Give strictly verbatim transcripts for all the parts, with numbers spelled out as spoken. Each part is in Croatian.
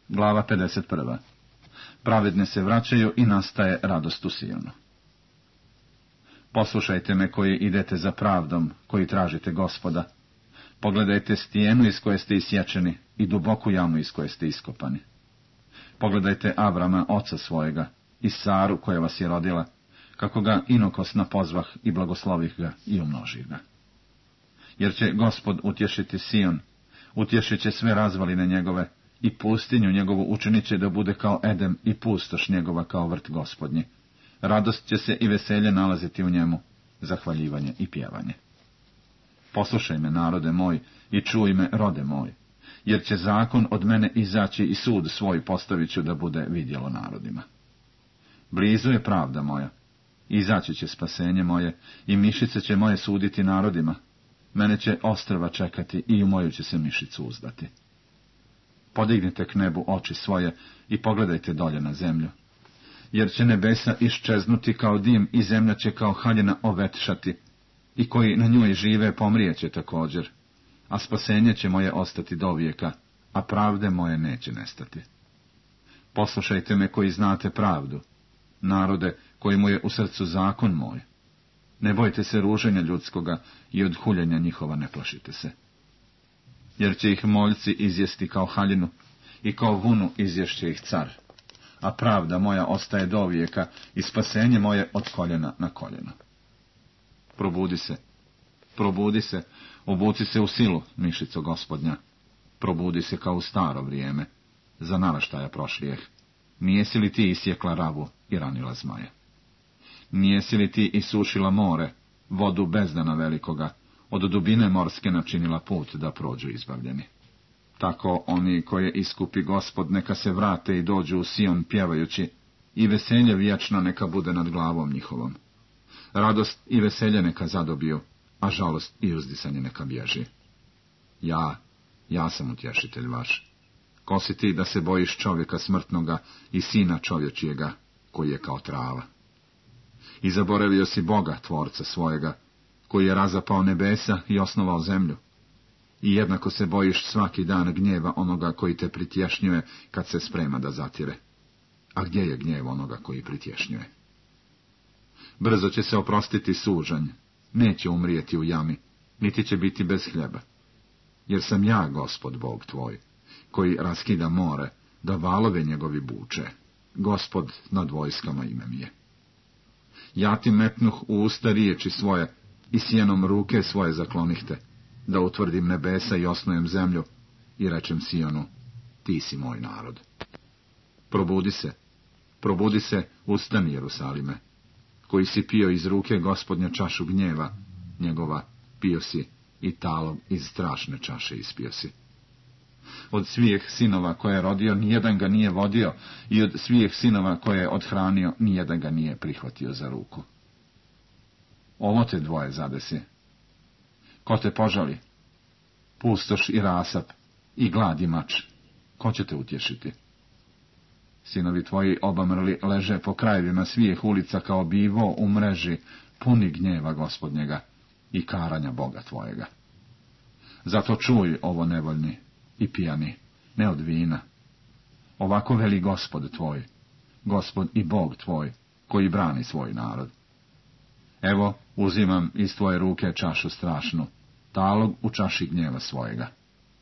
Glava pedeset prva. Pravedne se vraćaju i nastaje radost u Sijonu. Poslušajte me koji idete za pravdom, koji tražite Gospoda. Pogledajte stijenu iz koje ste isječeni i duboku jamu iz koje ste iskopani. Pogledajte Avrama, oca svojega, i Saru koja vas je rodila, kako ga inokosno pozvah i blagoslovih ga i umnožih ga. Jer će Gospod utješiti Sijon, utješit će sve razvaline njegove, i pustinju njegovu učinit će da bude kao Edem i pustoš njegova kao vrt Gospodnji. Radost će se i veselje nalaziti u njemu, zahvaljivanje i pjevanje. Poslušaj me, narode moj, i čuj me, rode moj, jer će zakon od mene izaći i sud svoj postavit ću da bude vidjelo narodima. Blizu je pravda moja, izaći će spasenje moje, i mišice će moje suditi narodima. Mene će ostrva čekati i u moju će se mišicu uzdati. Podignite k nebu oči svoje i pogledajte dolje na zemlju. Jer će nebesa iščeznuti kao dim i zemlja će kao haljina ovetšati, i koji na njoj žive pomrijeće također, a spasenje će moje ostati do vijeka, a pravde moje neće nestati. Poslušajte me koji znate pravdu, narode koji mu je u srcu zakon moj. Ne bojte se ruženja ljudskoga i od huljenja njihova ne plašite se. Jer će ih moljci izjesti kao haljinu i kao vunu izješće ih car, a pravda moja ostaje do vijeka i spasenje moje od koljena na koljeno. Probudi se, probudi se, obuci se u silu, mišico Gospodnja, probudi se kao u staro vrijeme, za naraštaja prošlijeh. Nijesi li ti isjekla ravu i ranila zmaja? Nijesi li ti isušila more, vodu bezdana velikoga, od dubine morske načinila put da prođu izbavljeni? Tako oni koje iskupi Gospod neka se vrate i dođu u Sijon pjevajući, i veselje viječno neka bude nad glavom njihovom. Radost i veselje neka zadobiju, a žalost i uzdisanje neka bježi. Ja, ja sam utješitelj vaš. Ko si ti da se bojiš čovjeka smrtnoga i sina čovječijega, koji je kao trava? I zaboravio si Boga, tvorca svojega, koji je razapao nebesa i osnovao zemlju. I jednako se bojiš svaki dan gnjeva onoga koji te pritješnjuje kad se sprema da zatire. A gdje je gnjev onoga koji pritješnjuje? Brzo će se oprostiti sužanj, neće umrijeti u jami, niti će biti bez hljeba. Jer sam ja, Gospod Bog tvoj, koji raskida more, da valove njegovi buče. Gospod nad vojskama ime mi je. Ja ti metnuh u usta riječi svoje, i sjenom ruke svoje zaklonihte, da utvrdim nebesa i osnujem zemlju, i rečem Sijonu, ti si moj narod. Probudi se, probudi se, ustani, Jerusalime, koji si pio iz ruke Gospodnja čašu gnjeva, njegova pio si, i talog iz strašne čaše ispio si. Od svijeh sinova koje je rodio, nijedan ga nije vodio, i od svijeh sinova koje je odhranio, nijedan ga nije prihvatio za ruku. Ovo te dvoje zadesi. Ko te požali? Pustoš i rasap, i glad i mač. Ko će te utješiti? Sinovi tvoji obamrli leže po krajevima svijeh ulica kao bivo u mreži, puni gnjeva Gospodnjega i karanja Boga tvojega. Zato čuj ovo nevoljni i pijani, ne od vina. Ovako veli Gospod tvoj, Gospod i Bog tvoj, koji brani svoj narod. Evo, uzimam iz tvoje ruke čašu strašnu, talog u čaši gnjeva svojega.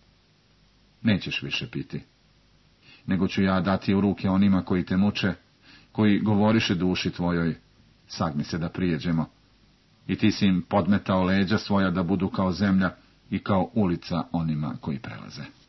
Nećeš više piti, nego ću ja dati u ruke onima koji te muče, koji govoriše duši tvojoj, sagni se da prijeđemo. I ti si im podmetao leđa svoja da budu kao zemlja i kao ulica onima koji prelaze.